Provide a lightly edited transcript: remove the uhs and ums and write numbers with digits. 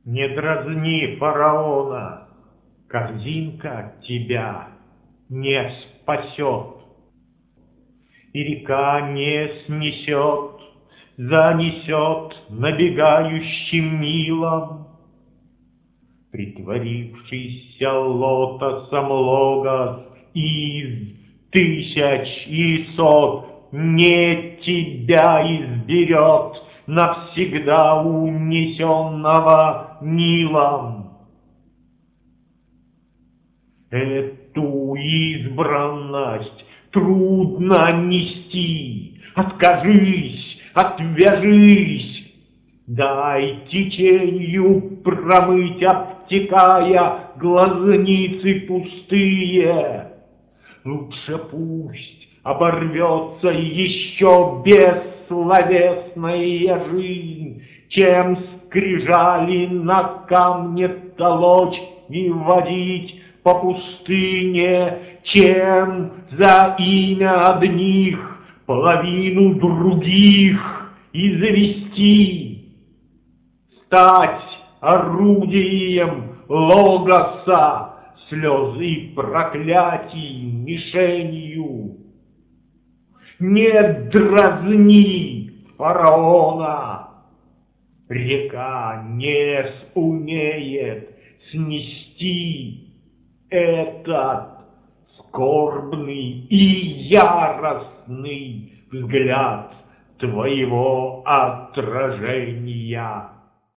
Не дразни фараона, корзинка тебя не спасет. И река не снесет, занесет набегающим Нилом. Притворившийся лотосом логос из тысяч и сот не тебя изберет, навсегда унесенного Нилом. Эту избранность трудно нести. Откажись, отвяжись, дай теченью промыть, обтекая глазницы пустые. Лучше пусть оборвется еще бессловесная жизнь, чем скрижали на камне толочь и водить по пустыне, чем за имя одних половину других извести, стать орудием логоса, слезы и проклятий мишенью. Не дразни фараона, река не сумеет снести этот скорбный и яростный взгляд твоего отражения.